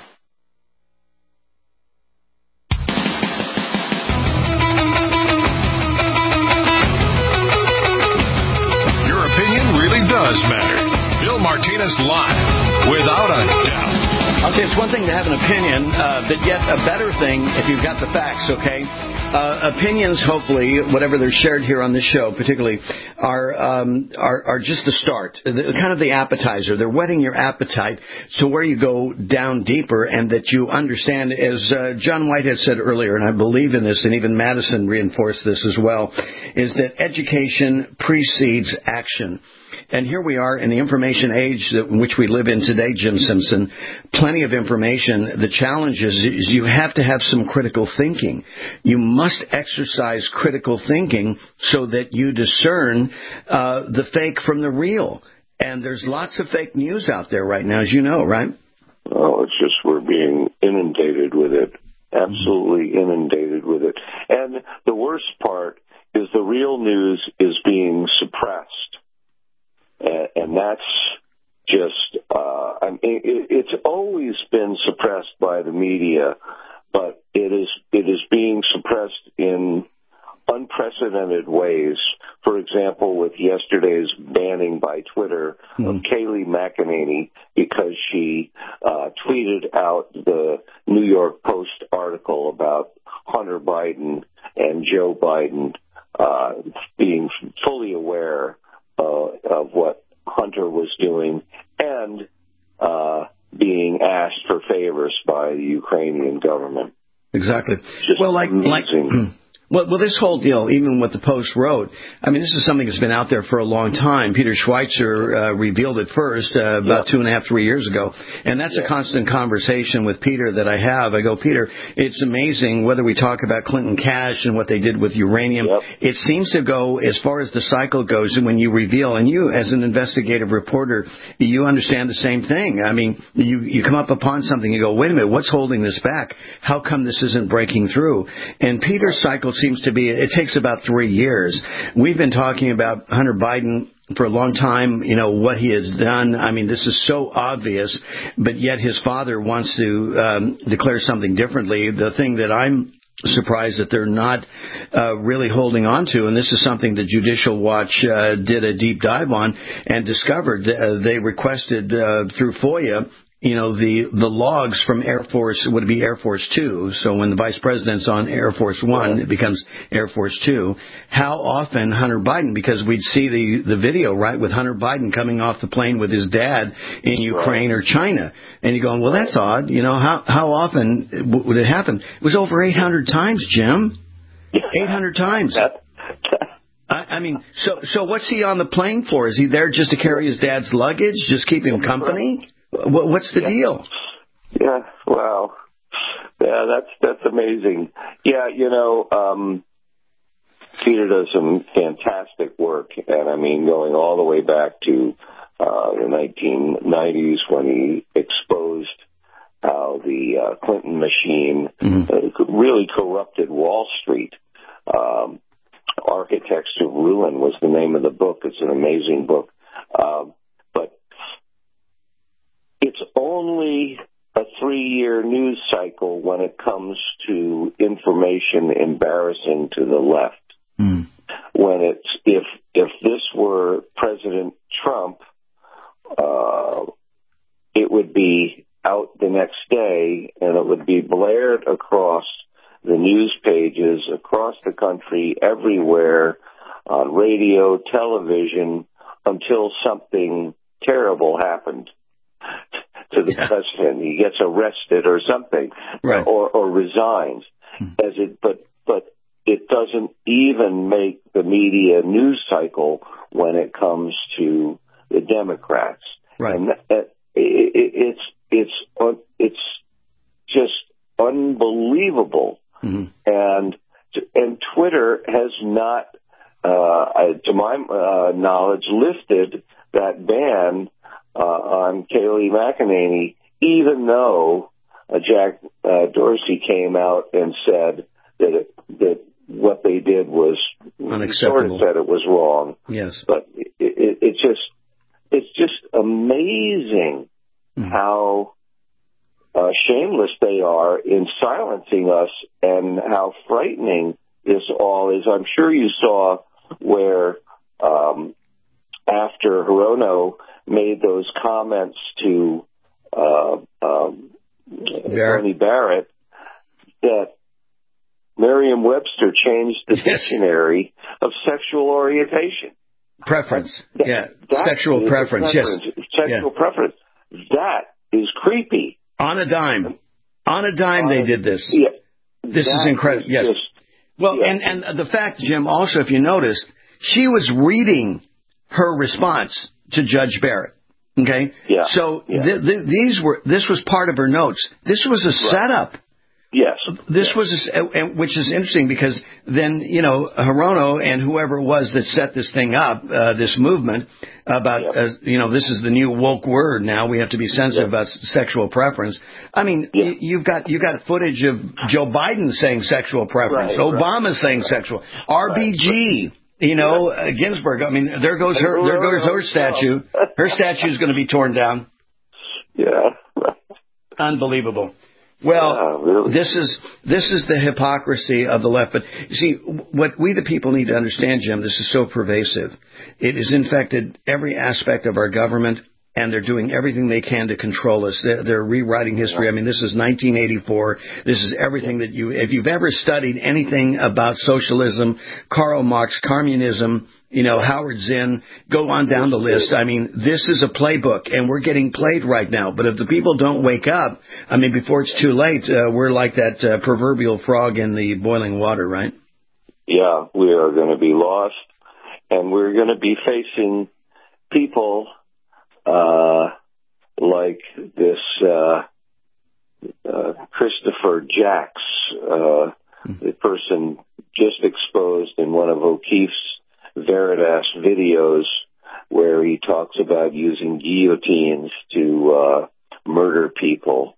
Does matter. Bill Martinez live, without a doubt. I'll say it's one thing to have an opinion, but yet a better thing if you've got the facts, okay? Opinions, hopefully, whatever they're shared here on this show, particularly, are just the start, kind of the appetizer. They're whetting your appetite to where you go down deeper, and that you understand, as John Whitehead said earlier, and I believe in this, and even Madison reinforced this as well, is that education precedes action. And here we are in the information age in which we live in today, Jim Simpson. Plenty of information. The challenge is you have to have some critical thinking. You must exercise critical thinking so that you discern the fake from the real. And there's lots of fake news out there right now, as you know, right? Oh, it's just we're being inundated with it. Absolutely inundated with it. And the worst part is the real news is being suppressed. And that's just, it's always been suppressed by the media, but it is being suppressed in unprecedented ways. For example, with yesterday's banning by Twitter of Kayleigh McEnany because she tweeted out the New York Post article about Hunter Biden and Joe Biden being fully aware of what Hunter was doing and being asked for favors by the Ukrainian government. Exactly. Just well, Well, this whole deal, even what the Post wrote, I mean, this is something that's been out there for a long time. Peter Schweitzer revealed it first about 2.5, 3 years ago. And that's a constant conversation with Peter that I have. I go, Peter, it's amazing whether we talk about Clinton Cash and what they did with uranium. It seems to go as far as the cycle goes. And when you reveal, and you as an investigative reporter, you understand the same thing. I mean, you come up upon something, you go, wait a minute, what's holding this back? How come this isn't breaking through? And Peter's cycle seems to be, it takes about 3 years. We've been talking about Hunter Biden for a long time, you know, what he has done. I mean, this is so obvious, but yet his father wants to declare something differently. The thing that I'm surprised that they're not really holding on to, and this is something that Judicial Watch did a deep dive on and discovered. They requested through FOIA the logs from Air Force, would be Air Force 2, so when the Vice President's on Air Force 1, it becomes Air Force 2, how often Hunter Biden, because we'd see the video, right, with Hunter Biden coming off the plane with his dad in Ukraine or China, and you're going, well, that's odd, how often would it happen? It was over 800 times, Jim. 800 times. I mean, so what's he on the plane for? Is he there just to carry his dad's luggage, just keep him company? What's the deal? Yeah, well, yeah, that's amazing. Yeah, Peter does some fantastic work, and I mean, going all the way back to the 1990s when he exposed how the Clinton machine really corrupted Wall Street. Architects of Ruin was the name of the book. It's an amazing book. But it's only a 3-year news cycle when it comes to information embarrassing to the left. When if this were President Trump, it would be out the next day, and it would be blared across the news pages across the country, everywhere, on radio, television, until something terrible happened to the president. He gets arrested or something, or resigns. But it doesn't even make the media news cycle when it comes to the Democrats. Right. And it's just unbelievable. And Twitter has not, to my knowledge, lifted that ban on Kayleigh McEnany, even though Jack Dorsey came out and said that what they did was unacceptable. Sort of said it was wrong. Yes, but it's just amazing how shameless they are in silencing us, and how frightening this all is. I'm sure you saw where after Hirono made those comments to Tony Barrett, that Merriam-Webster changed the dictionary of sexual orientation. Preference. Sexual preference. Sexual preference. That is creepy. On a dime. They did this. Yeah. This is incredible. Yes. And the fact, Jim, also, if you noticed, she was reading her response to Judge Barrett. Okay? Yeah. So this was part of her notes. This was a setup. Yes. This was, which is interesting because then, Hirono and whoever it was that set this thing up, this movement about, this is the new woke word now. We have to be sensitive about sexual preference. I mean, you've got footage of Joe Biden saying sexual preference, Obama saying sexual, RBG. Ginsburg. I mean, there goes her statue. Her statue is going to be torn down. Yeah. Unbelievable. Well, really. This is the hypocrisy of the left. But you see, what we the people need to understand, Jim, this is so pervasive. It has infected every aspect of our government, and they're doing everything they can to control us. They're rewriting history. I mean, this is 1984. This is everything that if you've ever studied anything about socialism, Karl Marx, communism, Howard Zinn, go on down the list. I mean, this is a playbook, and we're getting played right now. But if the people don't wake up, I mean, before it's too late, we're like that proverbial frog in the boiling water, right? Yeah, we are going to be lost, and we're going to be facing people like this Christopher Jacks, the person just exposed in one of O'Keefe's Veritas videos, where he talks about using guillotines to murder people,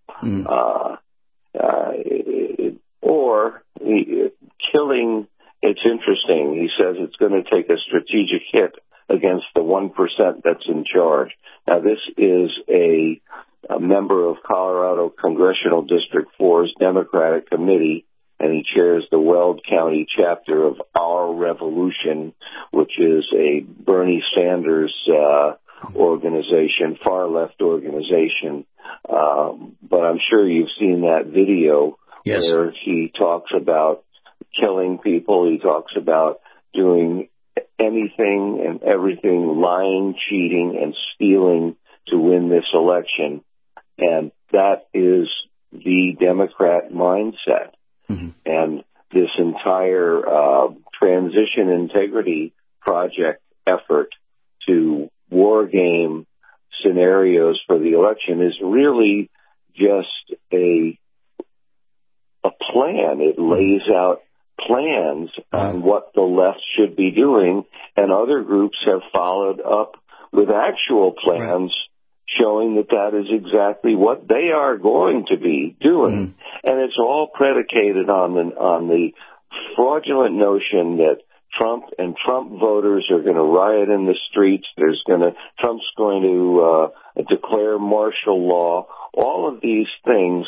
or killing. It's interesting. He says it's going to take a strategic hit against the 1% that's in charge. Now, this is a member of Colorado Congressional District 4's Democratic Committee, and he chairs the Weld County chapter of Our Revolution, which is a Bernie Sanders organization, far left organization. But I'm sure you've seen that video where he talks about killing people. He talks about doing anything and everything, lying, cheating, and stealing to win this election. And that is the Democrat mindset. Mm-hmm. And this entire transition integrity project effort to war game scenarios for the election is really just a plan. It lays out plans on what the left should be doing, and other groups have followed up with actual plans showing that that is exactly what they are going to be doing. And it's all predicated on the fraudulent notion that Trump and Trump voters are going to riot in the streets. Trump's going to declare martial law. All of these things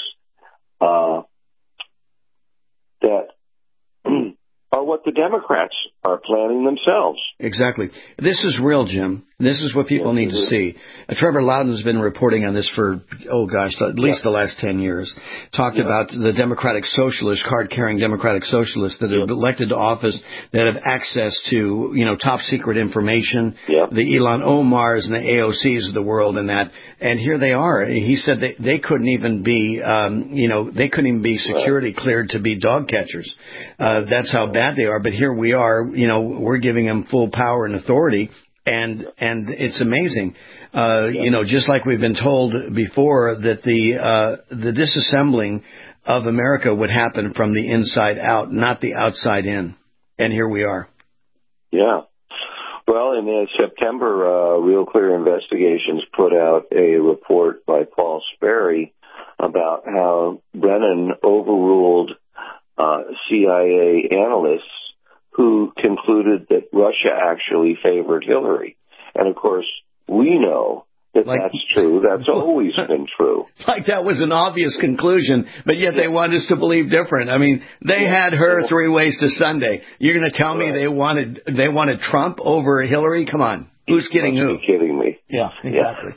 that are what the Democrats are planning themselves. Exactly. This is real, Jim. This is what people need to see. Trevor Loudon's been reporting on this for, at least the last 10 years. Talked about the Democratic Socialists, card-carrying Democratic Socialists that are elected to office that have access to, top secret information, the Ilhan Omars and the AOCs of the world and that. And here they are. He said they couldn't even be, security cleared to be dog catchers. That's how bad they are. But here we are, we're giving them full power and authority. And it's amazing, just like we've been told before that the disassembling of America would happen from the inside out, not the outside in. And here we are. Yeah. Well, in September, Real Clear Investigations put out a report by Paul Sperry about how Brennan overruled CIA analysts who concluded that Russia actually favored Hillary. And, of course, we know that that's true. That's always been true. Like that was an obvious conclusion, but yet they want us to believe different. I mean, they had her 3 ways to Sunday. You're going to tell me they wanted Trump over Hillary? Come on. Who's kidding who? You're kidding me. Yeah, exactly.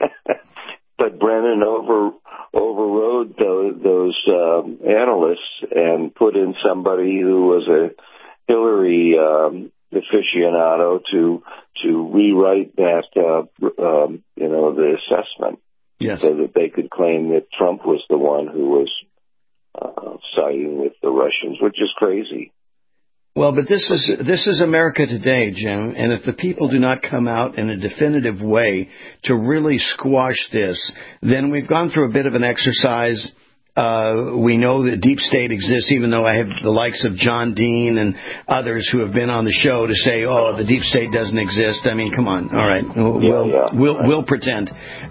But Brennan overrode those analysts and put in somebody who was a Hillary aficionado to rewrite that the assessment, so that they could claim that Trump was the one who was siding with the Russians, which is crazy. Well, but this is America today, Jim, and if the people do not come out in a definitive way to really squash this, then we've gone through a bit of an exercise. We know that deep state exists, even though I have the likes of John Dean and others who have been on the show to say, the deep state doesn't exist. I mean, come on. All right. We'll pretend.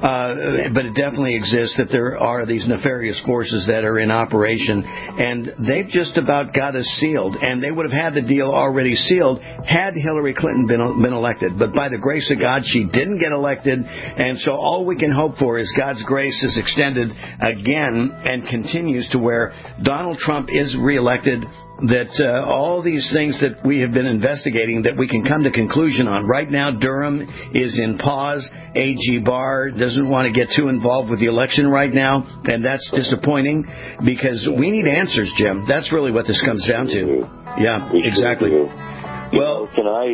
But it definitely exists, that there are these nefarious forces that are in operation, and they've just about got us sealed. And they would have had the deal already sealed had Hillary Clinton been elected. But by the grace of God, she didn't get elected. And so all we can hope for is God's grace is extended again and continues to where Donald Trump is reelected, that all these things that we have been investigating, that we can come to conclusion on. Right now, Durham is in pause. A.G. Barr doesn't want to get too involved with the election right now, and that's disappointing because we need answers, Jim. That's really what this comes down to. Yeah, exactly. Well, can I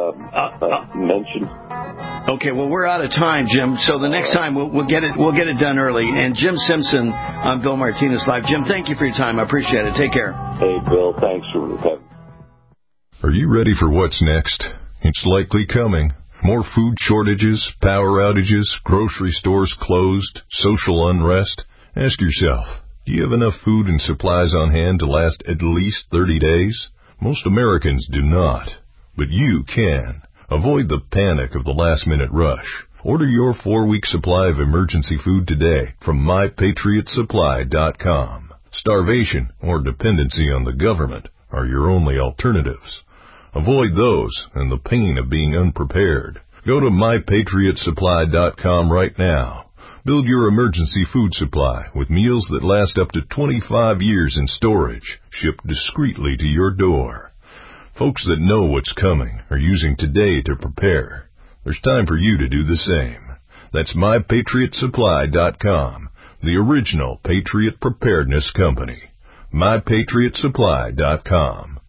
mention? Okay, well, we're out of time, Jim. So the next time we'll get it done early. And Jim Simpson on Bill Martinez Live. Jim, thank you for your time. I appreciate it. Take care. Hey, Bill, thanks for having me. Are you ready for what's next? It's likely coming. More food shortages, power outages, grocery stores closed, social unrest. Ask yourself, do you have enough food and supplies on hand to last at least 30 days? Most Americans do not, but you can. Avoid the panic of the last-minute rush. Order your 4-week supply of emergency food today from MyPatriotSupply.com. Starvation or dependency on the government are your only alternatives. Avoid those and the pain of being unprepared. Go to MyPatriotSupply.com right now. Build your emergency food supply with meals that last up to 25 years in storage, shipped discreetly to your door. Folks that know what's coming are using today to prepare. There's time for you to do the same. That's MyPatriotSupply.com, the original Patriot Preparedness Company. MyPatriotSupply.com.